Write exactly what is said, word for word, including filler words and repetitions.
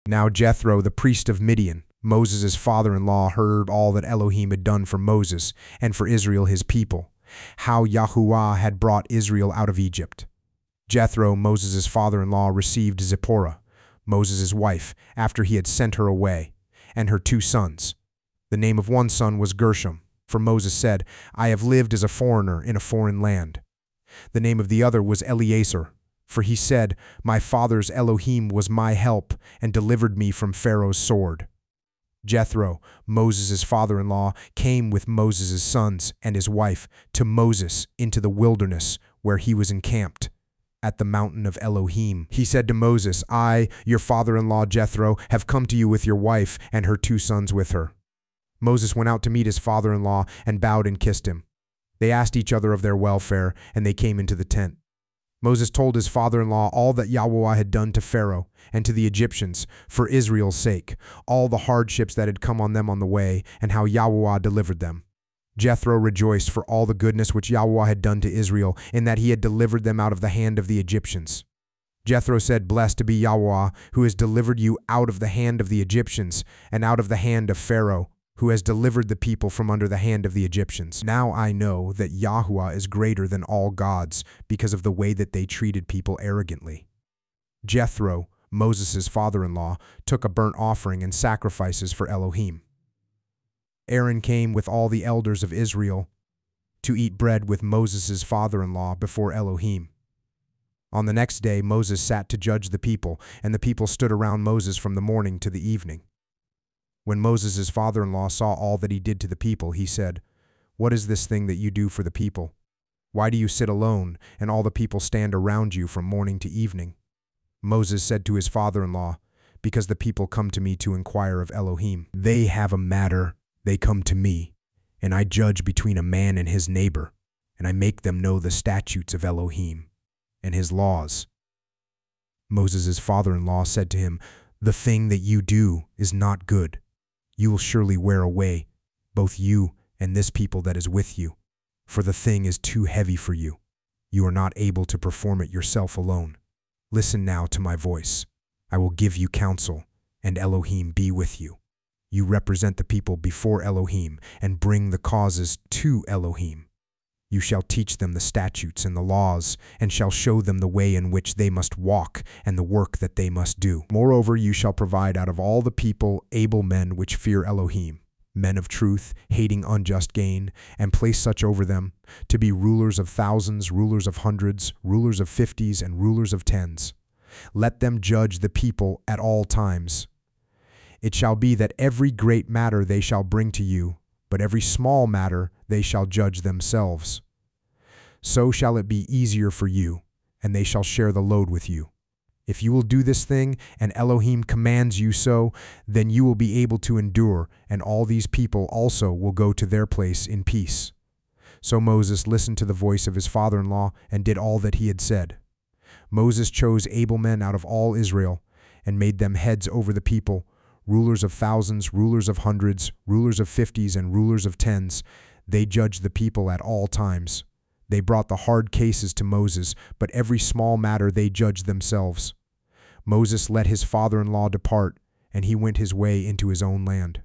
Now Jethro, the priest of Midian, Moses' father-in-law, heard all that Elohim had done for Moses and for Israel his people, how Yahuwah had brought Israel out of Egypt. Jethro, Moses' father-in-law, received Zipporah, Moses' wife, after he had sent her away, and her two sons. The name of one son was Gershom, for Moses said, I have lived as a foreigner in a foreign land. The name of the other was Eleazar, for he said, My father's Elohim was my help and delivered me from Pharaoh's sword. Jethro, Moses' father-in-law, came with Moses' sons and his wife to Moses into the wilderness where he was encamped at the mountain of Elohim. He said to Moses, I, your father-in-law Jethro, have come to you with your wife and her two sons with her. Moses went out to meet his father-in-law and bowed and kissed him. They asked each other of their welfare, and they came into the tent. Moses told his father-in-law all that Yahweh had done to Pharaoh and to the Egyptians for Israel's sake, all the hardships that had come on them on the way, and how Yahweh delivered them. Jethro rejoiced for all the goodness which Yahweh had done to Israel, in that he had delivered them out of the hand of the Egyptians. Jethro said, Blessed be Yahweh, who has delivered you out of the hand of the Egyptians, and out of the hand of Pharaoh, who has delivered the people from under the hand of the Egyptians. Now I know that Yahuwah is greater than all gods because of the way that they treated people arrogantly. Jethro, Moses' father-in-law, took a burnt offering and sacrifices for Elohim. Aaron came with all the elders of Israel to eat bread with Moses' father-in-law before Elohim. On the next day Moses sat to judge the people, and the people stood around Moses from the morning to the evening. When Moses' father-in-law saw all that he did to the people, he said, What is this thing that you do for the people? Why do you sit alone, and all the people stand around you from morning to evening? Moses said to his father-in-law, Because the people come to me to inquire of Elohim. They have a matter, they come to me, and I judge between a man and his neighbor, and I make them know the statutes of Elohim and his laws. Moses' father-in-law said to him, The thing that you do is not good. You will surely wear away, both you and this people that is with you, for the thing is too heavy for you. You are not able to perform it yourself alone. Listen now to my voice. I will give you counsel, and Elohim be with you. You represent the people before Elohim, and bring the causes to Elohim. You shall teach them the statutes and the laws, and shall show them the way in which they must walk, and the work that they must do. Moreover, you shall provide out of all the people able men which fear Elohim, men of truth, hating unjust gain, and place such over them, to be rulers of thousands, rulers of hundreds, rulers of fifties, and rulers of tens. Let them judge the people at all times. It shall be that every great matter they shall bring to you, but every small matter they shall judge themselves. So shall it be easier for you, and they shall share the load with you. If you will do this thing, and Elohim commands you so, then you will be able to endure, and all these people also will go to their place in peace. So Moses listened to the voice of his father-in-law, and did all that he had said. Moses chose able men out of all Israel, and made them heads over the people, rulers of thousands, rulers of hundreds, rulers of fifties, and rulers of tens. They judged the people at all times. They brought the hard cases to Moses, but every small matter they judged themselves. Moses let his father-in-law depart, and he went his way into his own land.